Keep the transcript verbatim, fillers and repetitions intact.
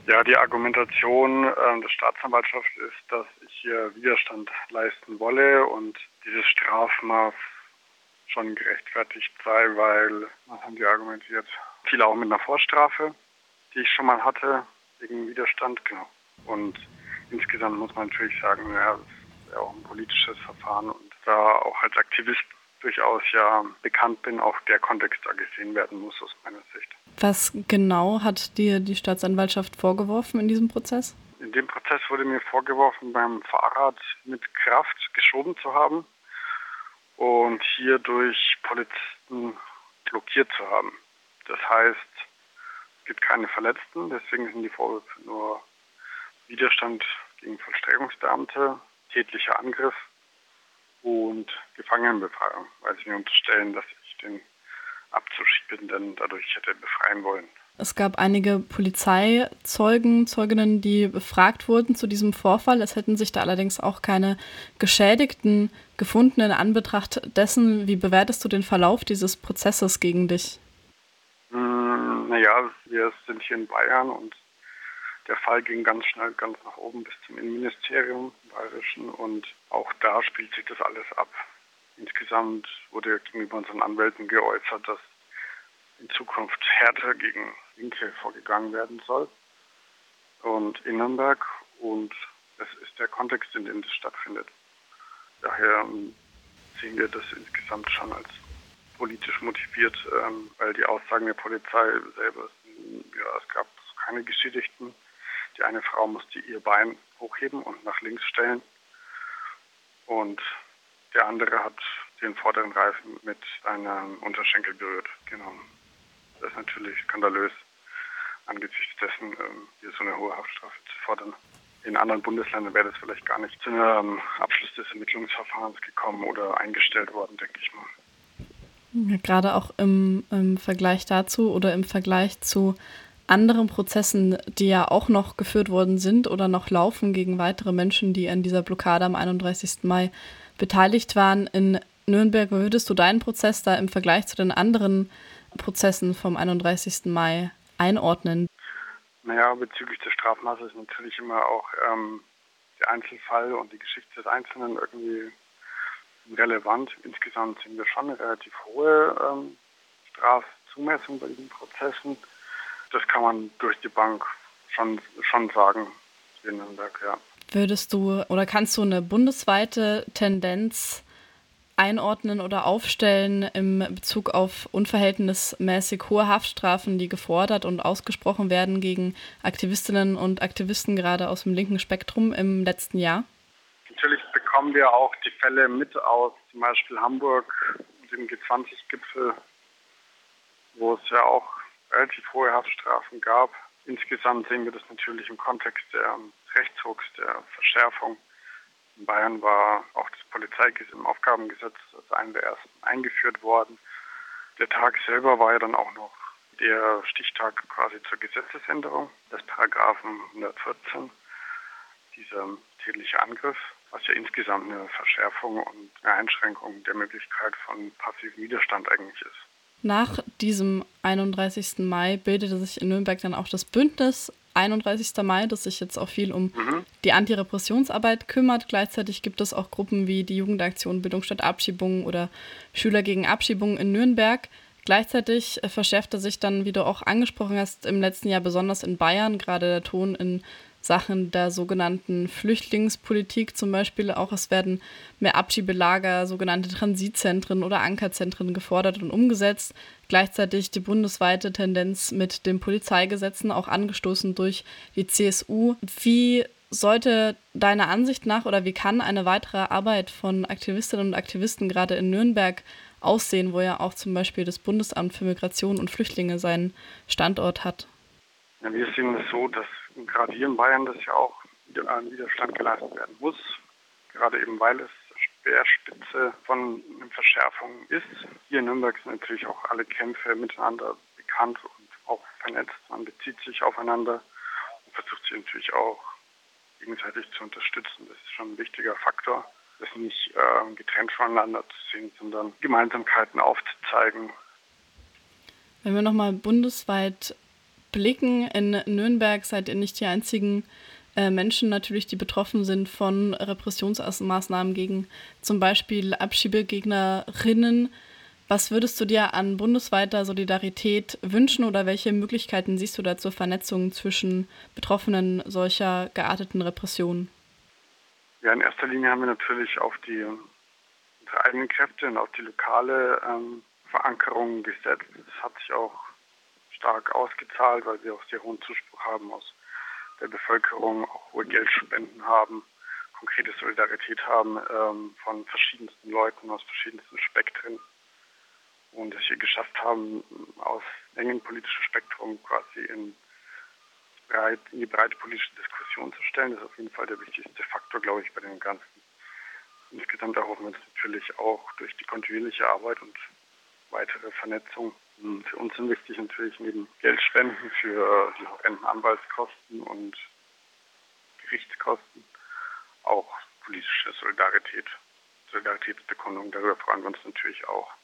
Ja, die Argumentation äh, der Staatsanwaltschaft ist, dass ich hier Widerstand leisten wolle und dieses Strafmaß schon gerechtfertigt sei, weil, was haben die argumentiert, viele auch mit einer Vorstrafe, die ich schon mal hatte, wegen Widerstand, genau. Und insgesamt muss man natürlich sagen, ja, das ist ja auch ein politisches Verfahren und da auch als Aktivist durchaus ja bekannt bin, auch der Kontext da gesehen werden muss aus meiner Sicht. Was genau hat dir die Staatsanwaltschaft vorgeworfen in diesem Prozess? In dem Prozess wurde mir vorgeworfen, beim Fahrrad mit Kraft geschoben zu haben und hier durch Polizisten blockiert zu haben. Das heißt, es gibt keine Verletzten, deswegen sind die Vorwürfe nur Widerstand gegen Vollstreckungsbeamte, tätlicher Angriff und Gefangenenbefreiung, weil sie mir unterstellen, dass ich den Abzuschiebenden dadurch hätte befreien wollen. Es gab einige Polizeizeugen, Zeuginnen, die befragt wurden zu diesem Vorfall. Es hätten sich da allerdings auch keine Geschädigten gefunden in Anbetracht dessen. Wie bewertest du den Verlauf dieses Prozesses gegen dich? Hm, naja, wir sind hier in Bayern und der Fall ging ganz schnell ganz nach oben bis zum Innenministerium im Bayerischen und auch da spielt sich das alles ab. Insgesamt wurde gegenüber unseren Anwälten geäußert, dass in Zukunft härter gegen Linke vorgegangen werden soll und in Nürnberg und das ist der Kontext, in dem das stattfindet. Daher sehen wir das insgesamt schon als politisch motiviert, ähm, weil die Aussagen der Polizei selber sind, ja, es gab keine Geschädigten. Die eine Frau musste ihr Bein hochheben und nach links stellen und der andere hat den vorderen Reifen mit einem Unterschenkel berührt. Genau. Das ist natürlich skandalös, angesichts dessen ähm, hier so eine hohe Haftstrafe zu fordern. In anderen Bundesländern wäre das vielleicht gar nicht zu einem Abschluss des Ermittlungsverfahrens gekommen oder eingestellt worden, denke ich mal. Ja, gerade auch im, im Vergleich dazu oder im Vergleich zu anderen Prozessen, die ja auch noch geführt worden sind oder noch laufen gegen weitere Menschen, die an dieser Blockade am einunddreißigsten Mai beteiligt waren. In Nürnberg, würdest du deinen Prozess da im Vergleich zu den anderen Prozessen vom einunddreißigsten Mai einordnen? Naja, bezüglich des Strafmaßes ist natürlich immer auch ähm, der Einzelfall und die Geschichte des Einzelnen irgendwie relevant. Insgesamt sind wir schon eine relativ hohe ähm, Strafzumessung bei diesen Prozessen. Das kann man durch die Bank schon, schon sagen in Nürnberg, ja. Würdest du oder kannst du eine bundesweite Tendenz einordnen oder aufstellen im Bezug auf unverhältnismäßig hohe Haftstrafen, die gefordert und ausgesprochen werden gegen Aktivistinnen und Aktivisten gerade aus dem linken Spektrum im letzten Jahr? Natürlich bekommen wir auch die Fälle mit aus zum Beispiel Hamburg, dem G zwanzig Gipfel, wo es ja auch relativ hohe Haftstrafen gab. Insgesamt sehen wir das natürlich im Kontext der Rechtsrucks, der Verschärfung. In Bayern war auch das Polizeigesetz im Aufgabengesetz als einer der ersten eingeführt worden. Der Tag selber war ja dann auch noch der Stichtag quasi zur Gesetzesänderung des Paragraphen hundertvierzehn, dieser tätliche Angriff, was ja insgesamt eine Verschärfung und eine Einschränkung der Möglichkeit von passivem Widerstand eigentlich ist. Nach diesem einunddreißigsten Mai bildete sich in Nürnberg dann auch das Bündnis einunddreißigsten Mai, das sich jetzt auch viel um mhm. die Antirepressionsarbeit kümmert. Gleichzeitig gibt es auch Gruppen wie die Jugendaktion Bildung statt Abschiebungen oder Schüler gegen Abschiebungen in Nürnberg. Gleichzeitig verschärfte sich dann, wie du auch angesprochen hast, im letzten Jahr besonders in Bayern gerade der Ton in Sachen der sogenannten Flüchtlingspolitik zum Beispiel. Auch es werden mehr Abschiebelager, sogenannte Transitzentren oder Ankerzentren gefordert und umgesetzt. Gleichzeitig die bundesweite Tendenz mit den Polizeigesetzen, auch angestoßen durch die C S U. Wie sollte deiner Ansicht nach oder wie kann eine weitere Arbeit von Aktivistinnen und Aktivisten gerade in Nürnberg aussehen, wo ja auch zum Beispiel das Bundesamt für Migration und Flüchtlinge seinen Standort hat? Ja, wir sehen es so, dass gerade hier in Bayern das ja auch ein Widerstand geleistet werden muss, gerade eben weil es Speerspitze von einer Verschärfung ist. Hier in Nürnberg sind natürlich auch alle Kämpfe miteinander bekannt und auch vernetzt. Man bezieht sich aufeinander und versucht sich natürlich auch gegenseitig zu unterstützen. Das ist schon ein wichtiger Faktor, das nicht äh, getrennt voneinander zu sehen, sondern Gemeinsamkeiten aufzuzeigen. Wenn wir nochmal bundesweit blicken, in Nürnberg seid ihr nicht die einzigen äh, Menschen natürlich, die betroffen sind von Repressionsmaßnahmen gegen zum Beispiel Abschiebegegnerinnen. Was würdest du dir an bundesweiter Solidarität wünschen oder welche Möglichkeiten siehst du da zur Vernetzung zwischen Betroffenen solcher gearteten Repressionen? Ja, in erster Linie haben wir natürlich auf die unsere eigenen Kräfte und auf die lokale ähm, Verankerung gesetzt. Das hat sich auch stark ausgezahlt, weil wir auch sehr hohen Zuspruch haben aus der Bevölkerung, auch hohe Geldspenden haben, konkrete Solidarität haben ähm, von verschiedensten Leuten aus verschiedensten Spektren und es hier geschafft haben, aus engem politischem Spektrum quasi in, breit, in die breite politische Diskussion zu stellen. Das ist auf jeden Fall der wichtigste Faktor, glaube ich, bei dem Ganzen. Insgesamt erhoffen wir uns natürlich auch durch die kontinuierliche Arbeit und weitere Vernetzung. Für uns sind wichtig natürlich neben Geldspenden für die horrenden Anwaltskosten und Gerichtskosten auch politische Solidarität, Solidaritätsbekundung. Darüber freuen wir uns natürlich auch.